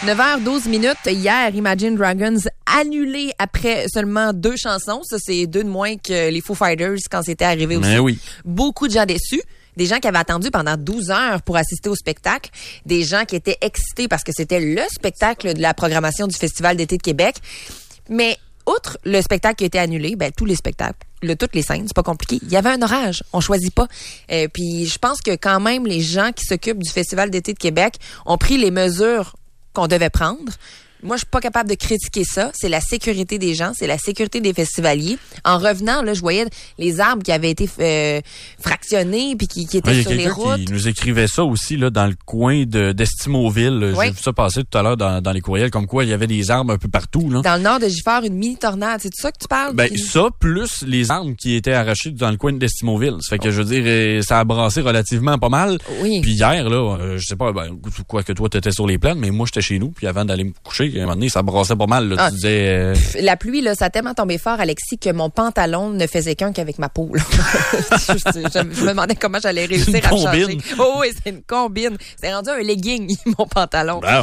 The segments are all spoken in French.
9h12. Hier, Imagine Dragons annulé après seulement 2 chansons. Ça, c'est 2 de moins que les Foo Fighters quand c'était arrivé aussi. Mais oui. Beaucoup de gens déçus. Des gens qui avaient attendu pendant 12 heures pour assister au spectacle. Des gens qui étaient excités parce que c'était le spectacle de la programmation du Festival d'été de Québec. Mais outre le spectacle qui a été annulé, tous les spectacles, toutes les scènes, c'est pas compliqué. Il y avait un orage, on choisit pas. Puis je pense que quand même les gens qui s'occupent du Festival d'été de Québec ont pris les mesures qu'on devait prendre. Moi, je suis pas capable de critiquer ça. C'est la sécurité des gens, c'est la sécurité des festivaliers. En revenant, là, je voyais les arbres qui avaient été fractionnés puis qui étaient sur les routes. Qui nous écrivait ça aussi là dans le coin d'Estimauville. Oui. J'ai vu ça passer tout à l'heure dans les courriels, comme quoi il y avait des arbres un peu partout. Là. Dans le nord de Gifford, une mini-tornade. C'est de ça que tu parles? Ça, plus les arbres qui étaient arrachés dans le coin d'Estimauville. Ça fait que, je veux dire, ça a brassé relativement pas mal. Oui. Puis hier, là, je sais pas, quoi que toi, t'étais sur les plaines, mais moi, j'étais chez nous. Puis avant d'aller me coucher, à un moment donné, ça brassait pas mal. Là, tu disais... La pluie, là, ça a tellement tombé fort, Alexis, que mon pantalon ne faisait qu'un qu'avec ma peau. Là. je me demandais comment j'allais réussir à changer. Oh oui, c'est une combine. C'est rendu un legging, mon pantalon. Wow.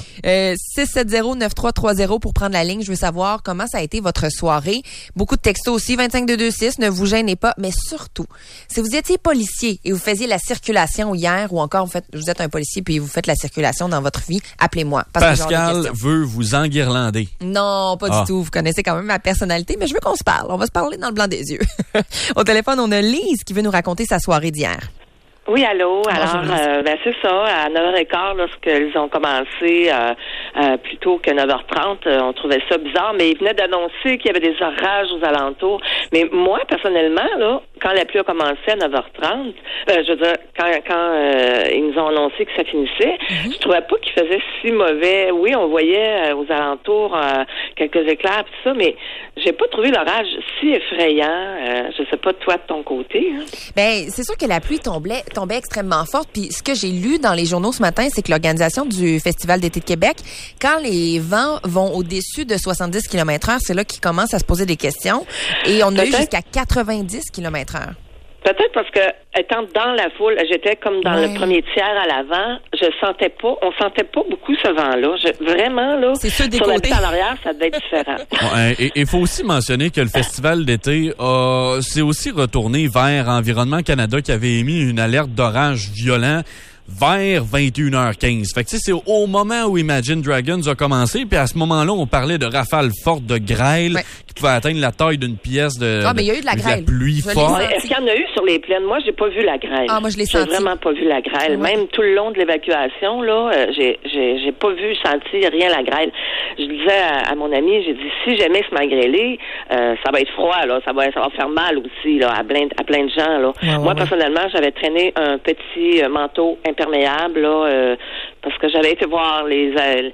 670-9330 pour prendre la ligne. Je veux savoir comment ça a été votre soirée. Beaucoup de textos aussi. 25226, ne vous gênez pas. Mais surtout, si vous étiez policier et vous faisiez la circulation hier, ou encore vous êtes un policier puis vous faites la circulation dans votre vie, appelez-moi. Pascal veut vous enguirlander. Non, pas du tout. Vous connaissez quand même ma personnalité, mais je veux qu'on se parle. On va se parler dans le blanc des yeux. Au téléphone, on a Lise qui veut nous raconter sa soirée d'hier. Oui, allô. Alors, c'est ça. À 9h15, lorsqu'ils ont commencé plus tôt que 9h30, on trouvait ça bizarre, mais ils venaient d'annoncer qu'il y avait des orages aux alentours. Mais moi, personnellement, là, quand la pluie a commencé à 9h30, je veux dire, quand ils nous ont annoncé que ça finissait, je trouvais pas qu'il faisait si mauvais. Oui, on voyait aux alentours quelques éclairs et tout ça, mais j'ai pas trouvé l'orage si effrayant. Je sais pas toi de ton côté. Hein. C'est sûr que la pluie tombait extrêmement forte. Puis ce que j'ai lu dans les journaux ce matin, c'est que l'organisation du Festival d'été de Québec, quand les vents vont au-dessus de 70 km/h, c'est là qu'ils commencent à se poser des questions. Et on a eu jusqu'à 90 km/h. Peut-être parce que, étant dans la foule, j'étais comme dans le premier tiers à l'avant, on sentait pas beaucoup ce vent-là. Vraiment, là, c'est sûr, sur la piste à l'arrière, ça devait être différent. Et il faut aussi mentionner que le Festival d'été s'est aussi retourné vers Environnement Canada qui avait émis une alerte d'orage violent vers 21h15. Fait que tu sais, c'est au moment où Imagine Dragons a commencé, puis à ce moment-là, on parlait de rafales fortes de grêle qui pouvaient atteindre la taille d'une pièce de mais il y a eu de la grêle. Pluie forte. Est-ce qu'il y en a eu sur les plaines? Moi, j'ai pas vu la grêle. Moi, je l'ai senti. J'ai vraiment pas vu la grêle. Ouais. Même tout le long de l'évacuation, là, j'ai pas senti rien la grêle. Je disais à mon ami, j'ai dit, si jamais se m'a grêlé, ça va être froid, là, ça va faire mal aussi, là, à plein de gens, là. Moi, personnellement, j'avais traîné un petit manteau imperméable, là, parce que j'avais été voir les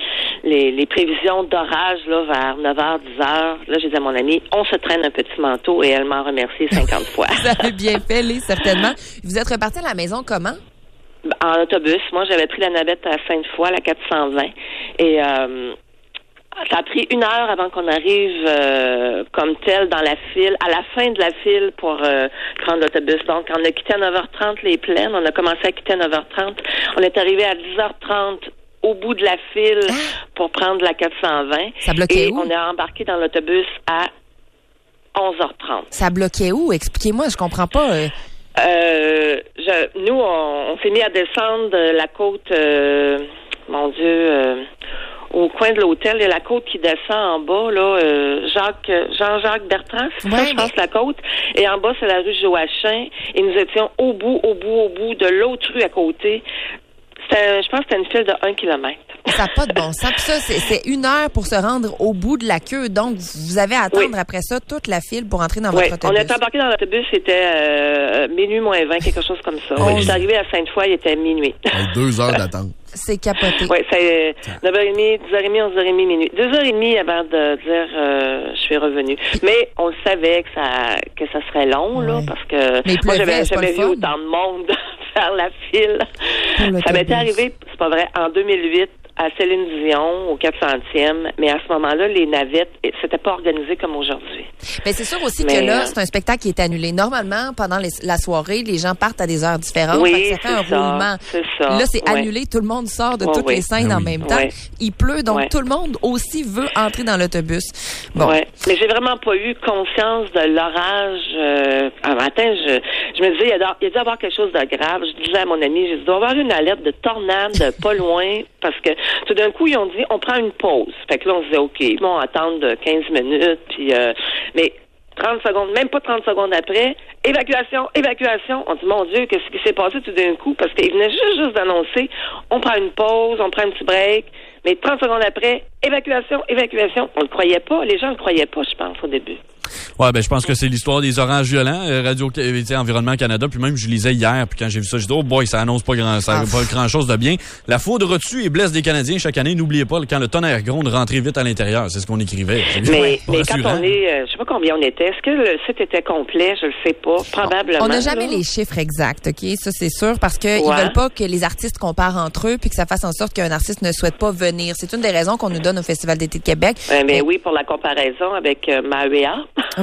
prévisions d'orage, là, vers 9h, 10h. Là, j'ai dit à mon ami, on se traîne un petit manteau, et elle m'en remercié 50 fois. Vous avez bien fait, Lise, certainement. Vous êtes reparti à la maison comment? En autobus. Moi, j'avais pris la navette à Sainte-Foy, la 420. Et ça a pris 1 heure avant qu'on arrive comme tel dans la file, à la fin de la file pour prendre l'autobus. Donc, on a quitté à 9h30 les plaines. On a commencé à quitter à 9h30. On est arrivé à 10h30 au bout de la file pour prendre la 420. Ça bloquait où? On est embarqué dans l'autobus à 11h30. Ça bloquait où? Expliquez-moi, je comprends pas. Nous, on s'est mis à descendre la côte, au coin de l'hôtel, il y a la côte qui descend en bas, là, Jean-Jacques Bertrand, c'est ça, je pense, la côte. Et en bas, c'est la rue Joachim. Et nous étions au bout de l'autre rue à côté. Je pense que c'était une file de 1 kilomètre. Ça n'a pas de bon sens. Puis ça, c'est 1 heure pour se rendre au bout de la queue. Donc, vous avez à attendre après ça toute la file pour entrer dans votre autobus. On est embarqué dans l'autobus, c'était minuit moins 20, quelque chose comme ça. Je suis arrivé à Sainte-Foy, il était minuit. 2 heures d'attente. C'est capoté. Oui, c'est 9h30, 10h30, 11h30, minuit. 2h30 avant de dire je suis revenu. Mais on le savait que ça serait long, là, parce que moi, j'avais jamais vu autant de monde faire la file. Ça m'était arrivé, c'est pas vrai, en 2008, à Céline Dion, au 400e, mais à ce moment-là, les navettes, c'était pas organisé comme aujourd'hui. Mais c'est sûr aussi que là, c'est un spectacle qui est annulé. Normalement, pendant la soirée, les gens partent à des heures différentes. Oui, ça fait un roulement. C'est ça. Là, c'est annulé. Tout le monde sort de toutes les scènes en même temps. Il pleut, donc tout le monde aussi veut entrer dans l'autobus. Bon. Ouais. Mais j'ai vraiment pas eu conscience de l'orage. Un matin, je me disais, il y a dû y avoir quelque chose de grave. Je disais à mon ami, il doit y avoir une alerte de tornade pas loin, parce que tout d'un coup, ils ont dit, on prend une pause. Fait que là, on se disait, OK, ils vont attendre 15 minutes, puis mais 30 secondes, même pas 30 secondes après, évacuation. On dit, mon Dieu, qu'est-ce qui s'est passé tout d'un coup? Parce qu'ils venaient juste d'annoncer, on prend une pause, on prend un petit break, mais 30 secondes après, évacuation. On le croyait pas, les gens le croyaient pas, je pense, au début. Ouais, ben je pense que c'est l'histoire des orages violents, Environnement Canada, puis même je lisais hier, puis quand j'ai vu ça, j'ai dit, oh boy, ça annonce pas grand-chose de bien. La foudre tue et blesse des Canadiens chaque année. N'oubliez pas, quand le tonnerre gronde, rentrez vite à l'intérieur. C'est ce qu'on écrivait. Mais quand on est, je sais pas combien on était, est-ce que le site était complet? Je le sais pas. Probablement. On n'a jamais les chiffres exacts, OK? Ça, c'est sûr, parce que ils veulent pas que les artistes comparent entre eux, puis que ça fasse en sorte qu'un artiste ne souhaite pas venir. C'est une des raisons qu'on nous donne au Festival d'été de Québec. Mais oui, pour la comparaison avec Maria.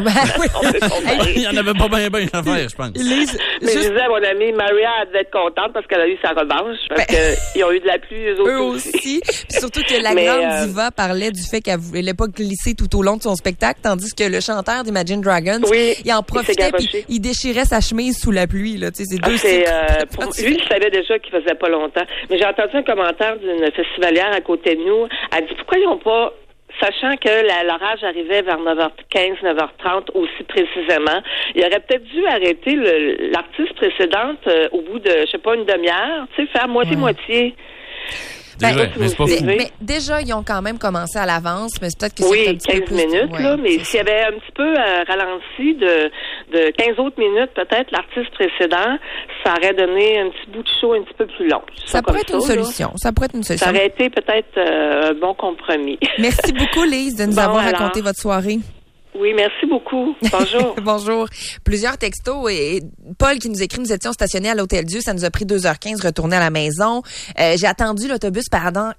Il y en avait pas bien à faire, je pense. Mais je disais à mon amie, Maria, elle devait être contente parce qu'elle a eu sa revanche, parce qu'ils ont eu de la pluie, eux aussi. Puis surtout que la grande diva parlait du fait qu'elle voulait pas glisser tout au long de son spectacle, tandis que le chanteur d'Imagine Dragons, il en profitait, puis il déchirait sa chemise sous la pluie. Là. Tu sais, c'est lui, il savait déjà qu'il faisait pas longtemps. Mais j'ai entendu un commentaire d'une festivalière à côté de nous. Elle dit, pourquoi ils n'ont pas... Sachant que l'orage arrivait vers 9h15, 9h30 aussi précisément, il aurait peut-être dû arrêter l'artiste précédente au bout de, je sais pas, une demi-heure, tu sais, faire moitié-moitié. Mais c'est pas fou. Mais déjà, ils ont quand même commencé à l'avance, mais c'est peut-être que c'est un petit 15 peu plus minutes, là, mais s'il y avait un petit peu ralenti de 15 autres minutes, peut-être, l'artiste précédent, ça aurait donné un petit bout de show un petit peu plus long. Ça pourrait être une solution. Ça pourrait être une solution. Ça aurait été peut-être un bon compromis. Merci beaucoup, Lise, de nous avoir raconté votre soirée. Oui, merci beaucoup. Bonjour. Bonjour. Plusieurs textos et Paul qui nous écrit, nous étions stationnés à l'Hôtel Dieu, ça nous a pris 2h15 retourner à la maison. J'ai attendu l'autobus pendant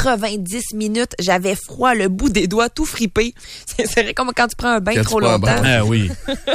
90 minutes. J'avais froid, le bout des doigts tout fripé. C'est vrai comme quand tu prends un bain trop longtemps. Ah oui.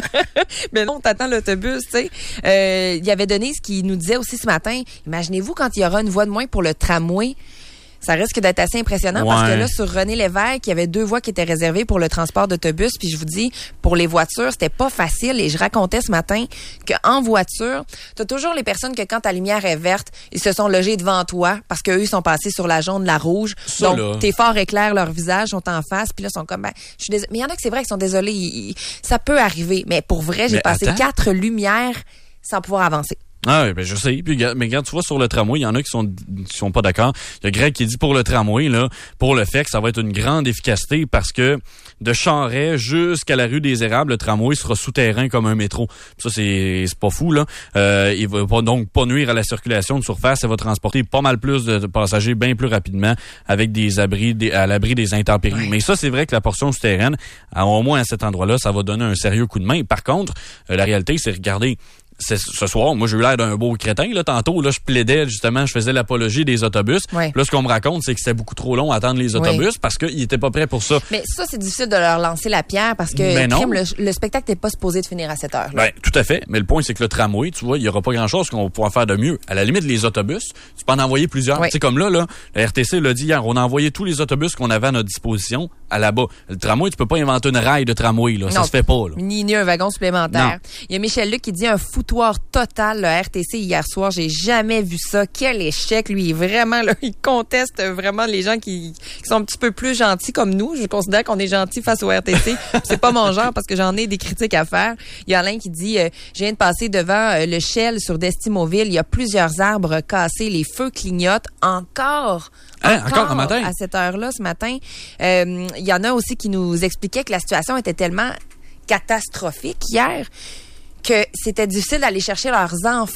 Mais non, t'attends l'autobus, tu sais. Il y avait Denise qui nous disait aussi ce matin, imaginez-vous quand il y aura une voie de moins pour le tramway. Ça risque d'être assez impressionnant parce que là, sur René Lévesque, il y avait 2 voies qui étaient réservées pour le transport d'autobus. Puis je vous dis, pour les voitures, c'était pas facile. Et je racontais ce matin qu'en voiture, t'as toujours les personnes que quand ta lumière est verte, ils se sont logés devant toi parce qu'eux, ils sont passés sur la jaune, la rouge. Ça, donc, tes phares éclairent leur visage, sont en face. Puis là, ils sont comme, je suis désolée. Mais il y en a que c'est vrai qu'ils sont désolés. Ça peut arriver. Mais pour vrai, j'ai passé 4 lumières sans pouvoir avancer. Ah oui, ben je sais. Puis, mais quand tu vois sur le tramway, il y en a qui sont pas d'accord. Il y a Greg qui dit pour le tramway, là, pour le fait que ça va être une grande efficacité parce que de Charest jusqu'à la rue des Érables, le tramway sera souterrain comme un métro. Ça, c'est pas fou, là. Il va donc pas nuire à la circulation de surface. Ça va transporter pas mal plus de passagers bien plus rapidement avec des abris à l'abri des intempéries. Oui. Mais ça, c'est vrai que la portion souterraine, au moins à cet endroit-là, ça va donner un sérieux coup de main. Par contre, la réalité, c'est regarder. Ce soir, moi, j'ai eu l'air d'un beau crétin, là. Tantôt, là, je plaidais, justement, je faisais l'apologie des autobus. Ouais. Là, ce qu'on me raconte, c'est que c'était beaucoup trop long à attendre les autobus parce qu'ils étaient pas prêts pour ça. Mais ça, c'est difficile de leur lancer la pierre parce que le spectacle n'est pas supposé de finir à 7 heures. Ben, tout à fait. Mais le point, c'est que le tramway, tu vois, il y aura pas grand-chose qu'on va pouvoir faire de mieux. À la limite, les autobus, tu peux en envoyer plusieurs. Tu sais, comme là, la RTC l'a dit hier, on a envoyé tous les autobus qu'on avait à notre disposition à là-bas. Le tramway, tu peux pas inventer une rail de tramway, là. Non, ça se fait pas, là. Ni un wagon supplémentaire. Non. Il y a Michel Luc qui dit un foutoir total. Le RTC hier soir, j'ai jamais vu ça. Quel échec, lui, vraiment, là, il conteste vraiment les gens qui sont un petit peu plus gentils comme nous. Je considère qu'on est gentils face au RTC. C'est pas mon genre parce que j'en ai des critiques à faire. Il y a Alain qui dit, je viens de passer devant le Shell sur Destimoville. Il y a plusieurs arbres cassés. Les feux clignotent encore un matin. À cette heure-là, ce matin. Il y en a aussi qui nous expliquaient que la situation était tellement catastrophique hier que c'était difficile d'aller chercher leurs enfants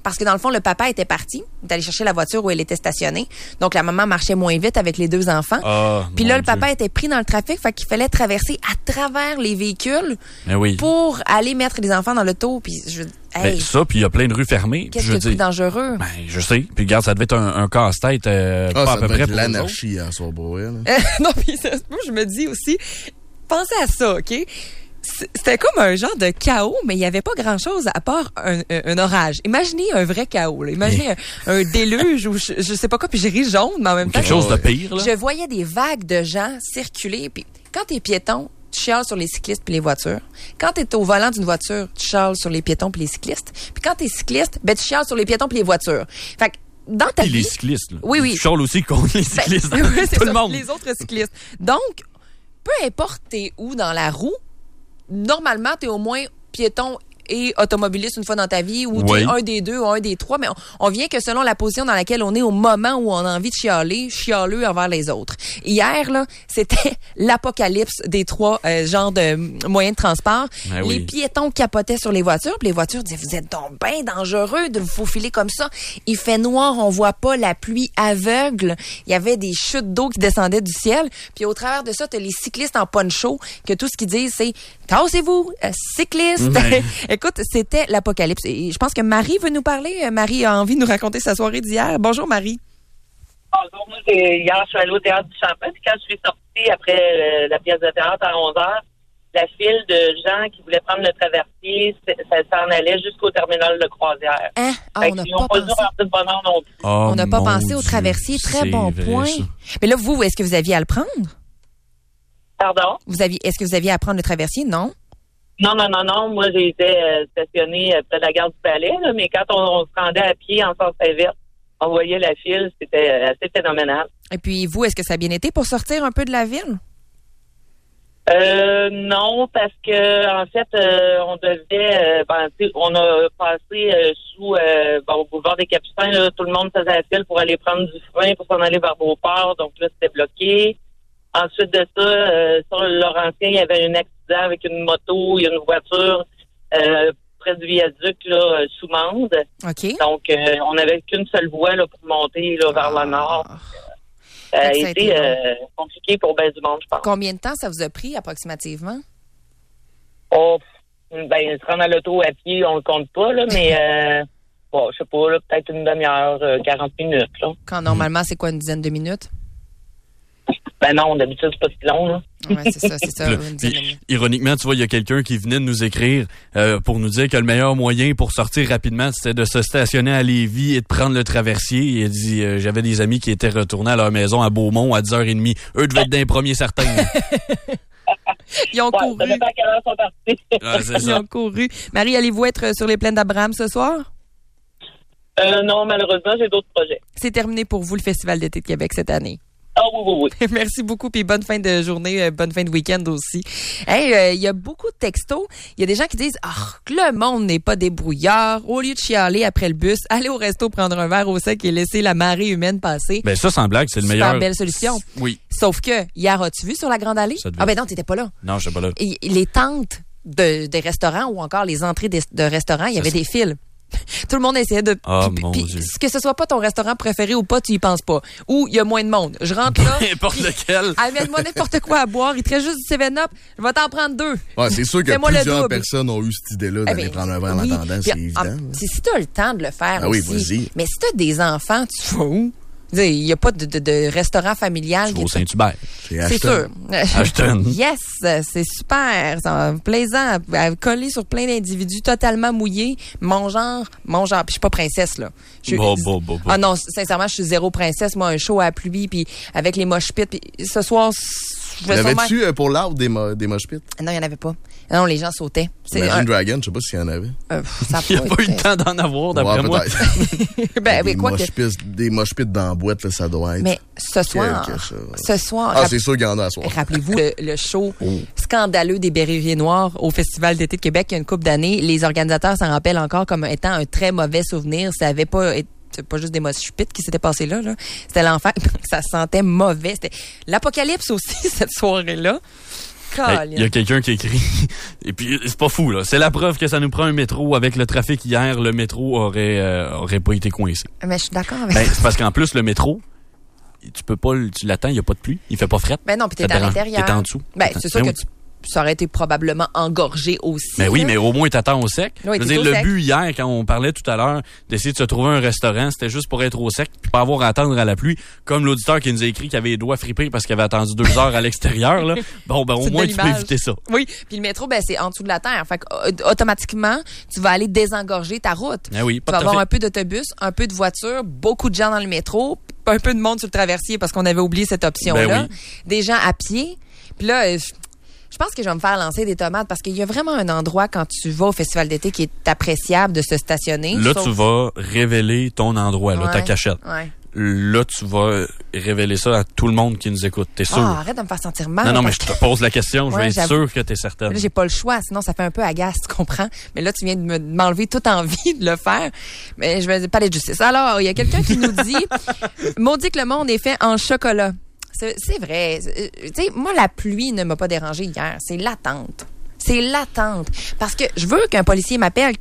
parce que dans le fond, le papa était parti, il est allé chercher la voiture où elle était stationnée. Donc, la maman marchait moins vite avec les 2 enfants. Puis là, le papa était pris dans le trafic, fait qu'il fallait traverser à travers les véhicules pour aller mettre les enfants dans l'auto. Puis Ben, ça, puis il y a plein de rues fermées. Qu'est-ce que c'est dangereux? Ben, je sais. Puis regarde, ça devait être un casse-tête pas à peu près pour l'anarchie à Sorborough. Non, puis moi, je me dis aussi, pensez à ça, OK? C'était comme un genre de chaos, mais il n'y avait pas grand-chose à part un orage. Imaginez un vrai chaos. Là. Imaginez un déluge ou je sais pas quoi, puis j'ai ri jaune, mais en même temps... Quelque chose de pire, là. Je voyais des vagues de gens circuler, puis quand t'es piéton, tu chiales sur les cyclistes puis les voitures. Quand t'es au volant d'une voiture, tu chiales sur les piétons puis les cyclistes. Puis quand t'es cycliste, ben tu chiales sur les piétons puis les voitures. Fait que dans ta vie... les cyclistes, là. Oui. Tu chiales aussi contre les cyclistes. Oui, c'est tout ça, le monde. les autres cyclistes. Donc, peu importe t'es où dans la roue, normalement, t'es au moins piéton et automobiliste une fois dans ta vie, ou t'es un des deux ou un des trois, mais on vient que selon la position dans laquelle on est au moment où on a envie de chialeux envers les autres. Hier, là, c'était l'apocalypse des 3 genres de moyens de transport. Les piétons capotaient sur les voitures, puis les voitures disaient, vous êtes donc bien dangereux de vous faufiler comme ça. Il fait noir, on voit pas, la pluie aveugle. Il y avait des chutes d'eau qui descendaient du ciel, puis au travers de ça, t'as les cyclistes en poncho, que tout ce qu'ils disent, c'est « Tassez-vous, cyclistes! » Écoute, c'était l'apocalypse. Et je pense que Marie veut nous parler. Marie a envie de nous raconter sa soirée d'hier. Bonjour, Marie. Bonjour. Moi, hier, je suis allée au Théâtre du Champlain. Puis quand je suis sortie après la pièce de théâtre à 11h, la file de gens qui voulaient prendre le traversier, ça s'en allait jusqu'au terminal de croisière. Hein? On n'a pas pensé. De bonheur non plus. On n'a pas pensé au traversier. Très bon point. Ça. Mais là, vous, est-ce que vous aviez à le prendre? Pardon? Est-ce que vous aviez à prendre le traversier? Non? Non. Moi, j'ai été stationnée près de la gare du Palais, là, mais quand on se rendait à pied en sens inverse, on voyait la file, c'était assez phénoménal. Et puis, vous, est-ce que ça a bien été pour sortir un peu de la ville? Non, parce que en fait, on devait, on a passé sous au boulevard des Capucins, là, tout le monde faisait la file pour aller prendre du frein pour s'en aller vers Beauport, donc là, c'était bloqué. Ensuite de ça, sur le Laurentien, il y avait un accident avec une moto, il y a une voiture près du viaduc là, sous Mende. OK. Donc, on n'avait qu'une seule voie là, pour monter là, vers le nord. Ça a été compliqué pour bien du monde, je pense. Combien de temps ça vous a pris approximativement? Se rendre à l'auto à pied, on le compte pas, là, mais je sais pas, là, peut-être une demi-heure, 40 minutes. Là. Quand normalement, c'est quoi, une dizaine de minutes? Ben non, d'habitude, c'est pas si long, là. Ouais, c'est ça. Puis, ironiquement, tu vois, il y a quelqu'un qui venait de nous écrire pour nous dire que le meilleur moyen pour sortir rapidement, c'était de se stationner à Lévis et de prendre le traversier. Il a dit, j'avais des amis qui étaient retournés à leur maison à Beaumont à 10h30. Eux devaient être d'un premier certain. Ils ont couru. Ça dépend à quelle heure ils sont partis. Ils ont couru. Marie, allez-vous être sur les plaines d'Abraham ce soir? Non, malheureusement, j'ai d'autres projets. C'est terminé pour vous, le Festival d'été de Québec cette année. Ah oui. Merci beaucoup, puis bonne fin de journée, bonne fin de week-end aussi. Il y a beaucoup de textos. Il y a des gens qui disent que le monde n'est pas débrouillard. Au lieu de chialer après le bus, aller au resto prendre un verre au sec et laisser la marée humaine passer. Ben ça, sans blague, c'est le meilleur. Super belle solution. Oui. Sauf que, hier, as-tu vu sur la Grande Allée? Ah ben non, t'étais pas là. Non, je n'étais pas là. Et les tentes des restaurants ou encore les entrées de restaurants, il y avait des fils. Tout le monde essayait de... Puis, que ce soit pas ton restaurant préféré ou pas, tu y penses pas. Ou il y a moins de monde. Je rentre là... N'importe lequel. Amène-moi n'importe quoi à boire. Il te reste juste du 7-Up. Je vais t'en prendre 2. Ouais, c'est sûr que plusieurs personnes ont eu cette idée-là d'aller prendre un verre en attendant. C'est évident. Si tu as le temps de le faire aussi. Oui, vas-y. Mais si tu as des enfants, tu vas où? Il n'y a pas de restaurant familial. Tu vas au Saint-Hubert. C'est sûr. Ashton. Yes, c'est super. C'est plaisant. Collé sur plein d'individus totalement mouillés. Mon genre. Puis je suis pas princesse, là. Ah non, sincèrement, je suis zéro princesse. Moi, un show à la pluie, puis avec les mosh pits. Puis ce soir, je vais Y'avais-tu pour l'art des mosh pits? Non, il n'y en avait pas. Non, les gens sautaient. Imagine Dragon, je sais pas s'il y en avait. Il n'y a pas eu le temps d'en avoir, d'après moi. Des mosh pits dans la boîte, là, ça doit être. Mais ce soir. C'est sûr qu'il y en a à soir. Rappelez-vous le show scandaleux des Berruriers Noirs au Festival d'été de Québec il y a une couple d'années. Les organisateurs s'en rappellent encore comme étant un très mauvais souvenir. Ça avait pas c'est pas juste des mosh pits qui s'étaient passés là. C'était l'enfer. Ça sentait mauvais. C'était l'apocalypse aussi, cette soirée-là. Il y a quelqu'un qui écrit, et puis c'est pas fou, là. C'est la preuve que ça nous prend un métro. Avec le trafic hier, le métro aurait pas été coincé. Mais je suis d'accord avec c'est parce qu'en plus, le métro, tu l'attends, il n'y a pas de pluie, il fait pas fret. Ben non, puis t'es à l'intérieur. T'es en dessous. C'est sûr que ça aurait été probablement engorgé aussi. Mais oui, mais au moins t'attends au sec. Oui, le but hier, quand on parlait tout à l'heure, d'essayer de se trouver un restaurant, c'était juste pour être au sec, puis pas avoir à attendre à la pluie. Comme l'auditeur qui nous a écrit qu'il avait les doigts fripés parce qu'il avait attendu 2 heures à l'extérieur, là. Bon, au moins tu peux éviter ça. Oui, puis le métro, c'est en dessous de la terre. Fait automatiquement, tu vas aller désengorger ta route. Ben oui, tu vas avoir un peu d'autobus, un peu de voitures, beaucoup de gens dans le métro, un peu de monde sur le traversier parce qu'on avait oublié cette option-là. Ben oui. Des gens à pied. Puis là, je pense que je vais me faire lancer des tomates parce qu'il y a vraiment un endroit quand tu vas au festival d'été qui est appréciable de se stationner. Là, tu vas révéler ton endroit, ta cachette. Ouais. Là, tu vas révéler ça à tout le monde qui nous écoute. T'es sûr? Arrête de me faire sentir mal. Non, mais je te pose la question. Je vais être sûr que t'es certaine. Là, j'ai pas le choix. Sinon, ça fait un peu agace, tu comprends? Mais là, tu viens de m'enlever toute envie de le faire. Mais je vais parler de justice. Alors, il y a quelqu'un qui nous dit, maudit que le monde est fait en chocolat. C'est vrai. Tu sais, moi, la pluie ne m'a pas dérangé hier. C'est l'attente. C'est l'attente. Parce que je veux qu'un policier m'appelle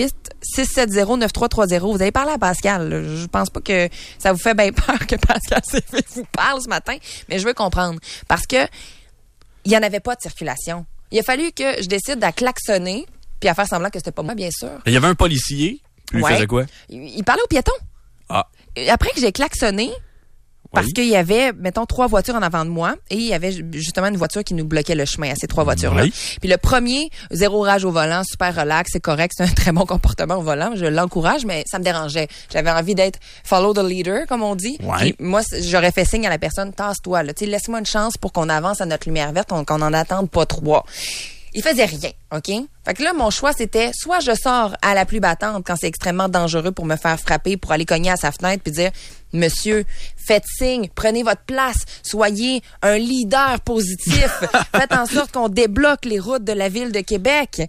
418-670-9330. Vous avez parlé à Pascal. Là. Je pense pas que ça vous fait bien peur que Pascal vous parle ce matin, mais je veux comprendre. Parce que il y en avait pas de circulation. Il a fallu que je décide à klaxonner puis à faire semblant que c'était pas moi, bien sûr. Il y avait un policier. Lui, il faisait quoi? Il parlait aux piétons. Ah. Après que j'ai klaxonné, parce qu'il y avait, mettons, 3 voitures en avant de moi et il y avait justement une voiture qui nous bloquait le chemin à ces 3 voitures-là. Oui. Puis le premier, 0 rage au volant, super relax, c'est correct, c'est un très bon comportement au volant. Je l'encourage, mais ça me dérangeait. J'avais envie d'être follow the leader, comme on dit. Ouais. Puis moi, j'aurais fait signe à la personne, tasse-toi, là. Tu sais, laisse-moi une chance pour qu'on avance à notre lumière verte, qu'on en attende pas 3. Il faisait rien, OK? Fait que là, mon choix, c'était soit je sors à la pluie battante quand c'est extrêmement dangereux pour me faire frapper, pour aller cogner à sa fenêtre puis dire, monsieur, faites signe, prenez votre place, soyez un leader positif, faites en sorte qu'on débloque les routes de la ville de Québec.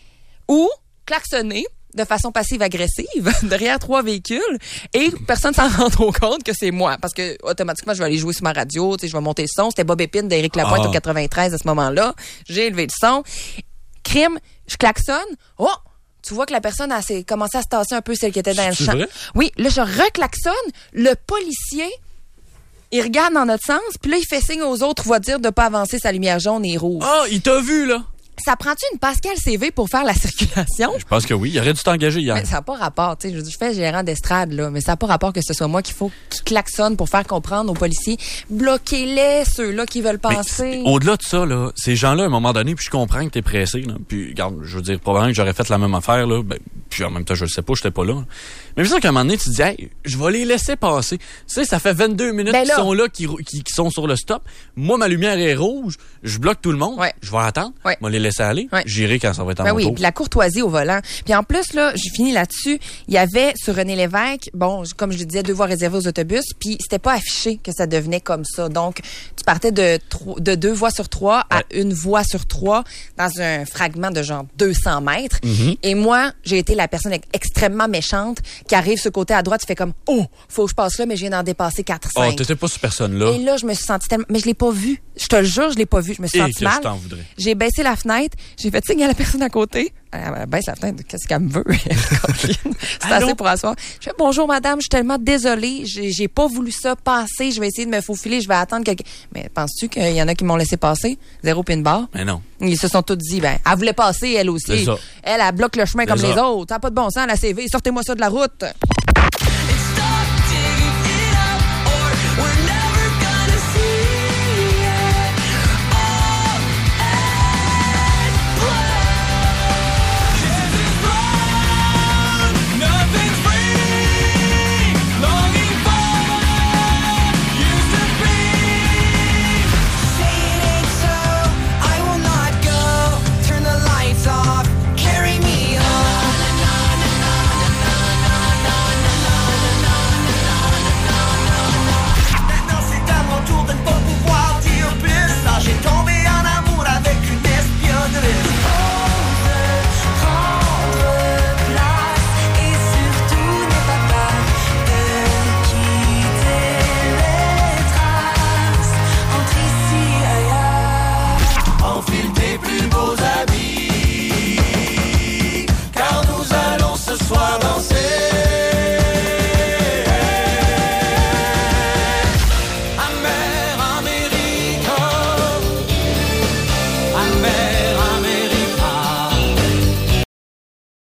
Ou klaxonner de façon passive-agressive derrière 3 véhicules et personne s'en rend compte que c'est moi. Parce que automatiquement, je vais aller jouer sur ma radio, tu sais, je vais monter le son. C'était Bob Épine d'Éric Lapointe au 93 à ce moment-là. J'ai élevé le son. Crime, je klaxonne. Oh! Tu vois que la personne a commencé à se tasser un peu, celle qui était dans le champ. Vrai? Oui, là, je reclaxonne. Le policier, il regarde dans notre sens, puis là, il fait signe aux autres voitures de ne pas avancer sa lumière jaune et rouge. Ah, il t'a vu, là! Ça prend-tu une Pascal CV pour faire la circulation? Je pense que oui. Il aurait dû t'engager hier. Mais ça n'a pas rapport. Tu sais, je fais gérant d'estrade, là, mais ça n'a pas rapport que ce soit moi qu'il klaxonne pour faire comprendre aux policiers. Bloquez-les, ceux-là qui veulent passer. Au-delà de ça, là, ces gens-là, à un moment donné, puis je comprends que t'es pressé, là. Puis, regarde, je veux dire, probablement que j'aurais fait la même affaire, là. Ben, puis en même temps, je le sais pas, j'étais pas là. Mais je veux dire qu'à un moment donné, tu te dis, hey, je vais les laisser passer. Tu sais, ça fait 22 minutes qu'ils sont là, qui sont sur le stop. Moi, ma lumière est rouge. Je bloque tout le monde. Ouais. Je vais attendre. Ouais. Je vais les laisser aller. Ouais. J'irai quand ça va être en mon oui, tour. puis la courtoisie au volant. Puis en plus, là, j'ai fini là-dessus. Il y avait sur René Lévesque, bon, comme je le disais, 2 voies réservées aux autobus, puis c'était pas affiché que ça devenait comme ça. Donc, tu partais de 2 voies sur 3 à 1 voie sur 3 dans un fragment de genre 200 mètres. Mm-hmm. Et moi, j'ai été la personne extrêmement méchante qui arrive sur le côté à droite, tu fais comme, oh, faut que je passe là, mais je viens d'en dépasser 4-5. Oh, t'étais pas cette personne-là. Et là, je me suis sentie tellement, mais je l'ai pas vu. Je te le jure, je l'ai pas vu. Je me suis sentie mal. Je t'en voudrais. J'ai baissé la fenêtre, j'ai fait signe à la personne à côté. Elle baisse la fenêtre, qu'est-ce qu'elle me veut? C'est assez pour asseoir. Je fais bonjour madame, je suis tellement désolée, j'ai pas voulu ça passer, je vais essayer de me faufiler, je vais attendre quelqu'un. Mais penses-tu qu'il y en a qui m'ont laissé passer? 0 pin bar? Mais non. Ils se sont tous dit, ben, elle voulait passer elle aussi. Elle bloque le chemin comme les autres. Ça n'a pas de bon sens, la CV. Sortez-moi ça de la route.